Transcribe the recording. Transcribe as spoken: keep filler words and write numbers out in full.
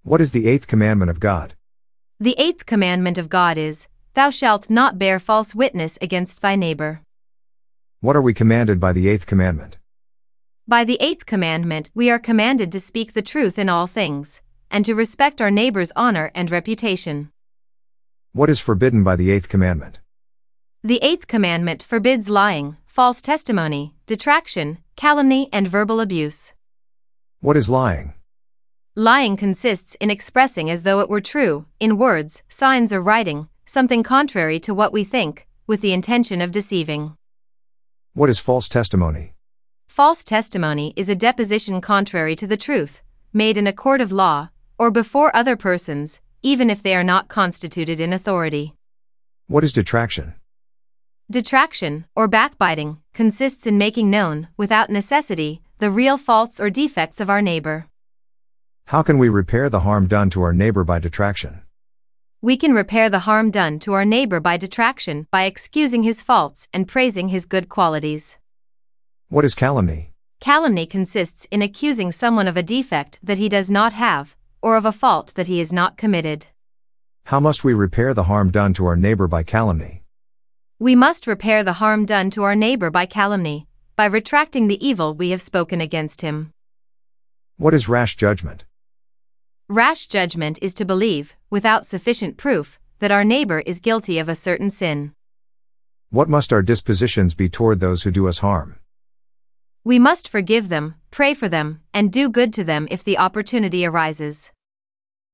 What is the eighth commandment of God? The eighth commandment of God is, Thou shalt not bear false witness against thy neighbor. What are we commanded by the eighth commandment? By the eighth commandment we are commanded to speak the truth in all things, and to respect our neighbor's honor and reputation. What is forbidden by the eighth commandment? The eighth commandment forbids lying, false testimony, detraction, calumny, and verbal abuse. What is lying? Lying consists in expressing as though it were true, in words, signs, or writing, something contrary to what we think, with the intention of deceiving. What is false testimony? False testimony is a deposition contrary to the truth, made in a court of law, or before other persons, even if they are not constituted in authority. What is detraction? Detraction, or backbiting, consists in making known, without necessity, the real faults or defects of our neighbor. How can we repair the harm done to our neighbor by detraction? We can repair the harm done to our neighbor by detraction by excusing his faults and praising his good qualities. What is calumny? Calumny consists in accusing someone of a defect that he does not have, or of a fault that he has not committed. How must we repair the harm done to our neighbor by calumny? We must repair the harm done to our neighbor by calumny, by retracting the evil we have spoken against him. What is rash judgment? Rash judgment is to believe, without sufficient proof, that our neighbor is guilty of a certain sin. What must our dispositions be toward those who do us harm? We must forgive them, pray for them, and do good to them if the opportunity arises.